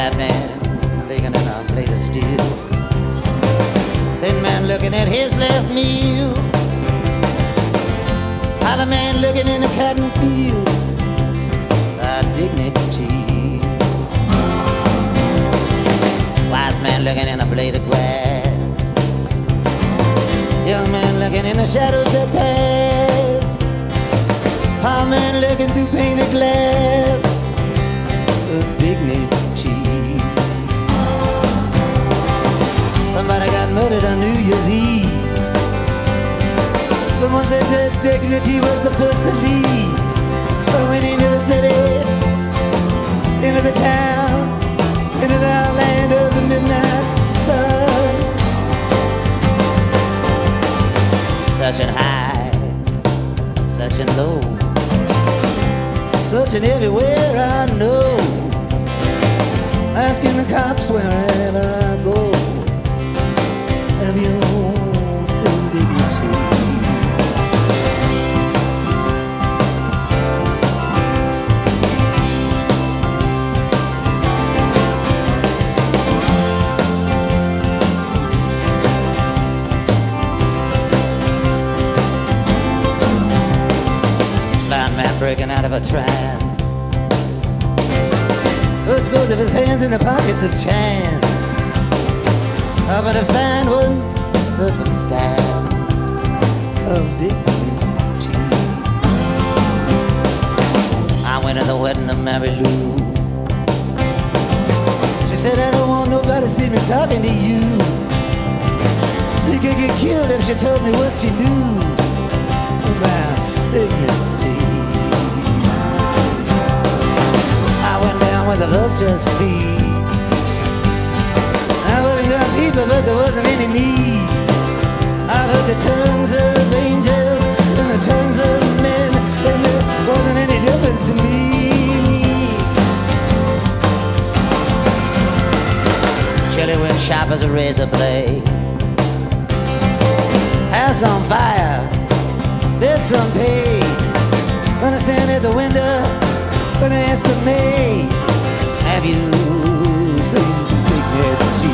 Fat man licking in a plate of steel. Thin man looking at his last meal. Hollow man looking in a cotton field. By dignity. Wise man looking in a blade of grass. Young man looking in the shadows that pass. Poor man looking through painted glass. Of dignity. Somebody got murdered on New Year's Eve. Someone said that dignity was the first to leave. I went into the city, into the town, into the land of the midnight sun. Searching high, searching low, searching everywhere I know, asking the cops wherever I go, have you seen dignity? Breaking out of a trance, puts both of his hands in the pockets of chance, hoping to find one circumstance of dignity. I went to the wedding of Mary Lou. She said, I don't want nobody to see me talking to you. She could get killed if she told me what she knew about dignity. Where the vultures feed. I wouldn't got people, but there wasn't any need. I heard the tongues of angels and the tongues of men, and there wasn't any difference to me. Chilly wind sharp as a razor blade. House on fire, did some pay. When I stand at the window, when I ask the maid, have you seen dignity?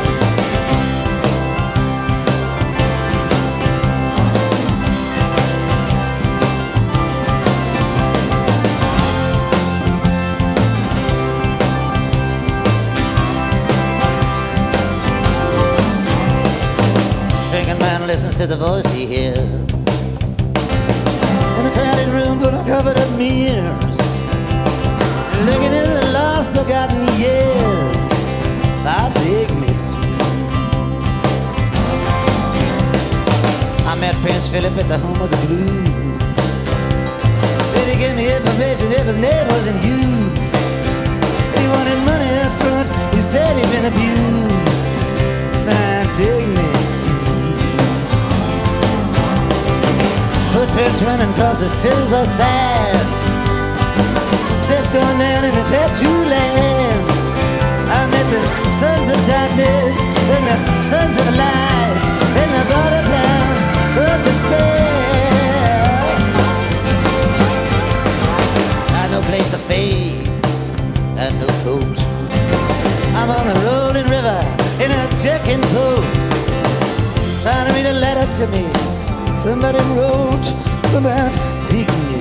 Drinking man listens to the voice he hears in a crowded room full of covered up mirrors. Looking into the lost, forgotten years by dignity. I met Prince Philip at the home of the blues. Said he gave me information if his name wasn't used. He wanted money up front, he said he'd been abused by dignity. Footprints running across the silver sand, steps going down in the tattoo land. I met the sons of darkness and the sons of light in the border towns of despair. Got no place to fade, got no coat. I'm on a rolling river in a jerking boat, trying to read a letter to me somebody wrote about dignity.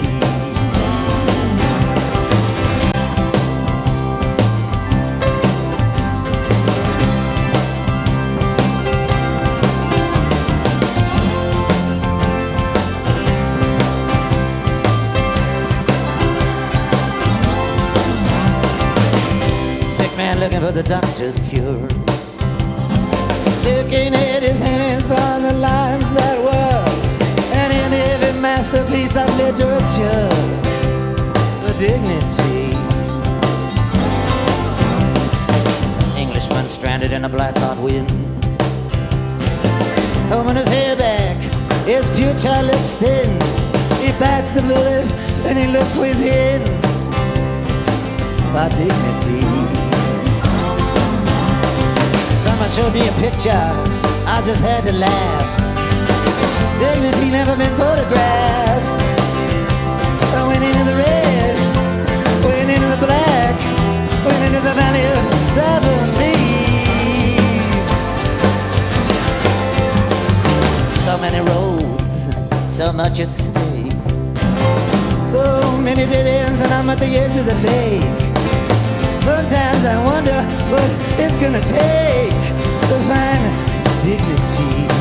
Looking for the doctor's cure, looking at his hands for the lines that were, and in every masterpiece of literature, the dignity. Englishman stranded in a black hot wind, combing his hair back, his future looks thin. He bites the bullet and he looks within, by dignity. Someone showed me a picture, I just had to laugh. Dignity never been photographed. I went into the red, went into the black, went into the valley of much at stake. So many dead ends and I'm at the edge of the lake. Sometimes I wonder what it's gonna take to find dignity.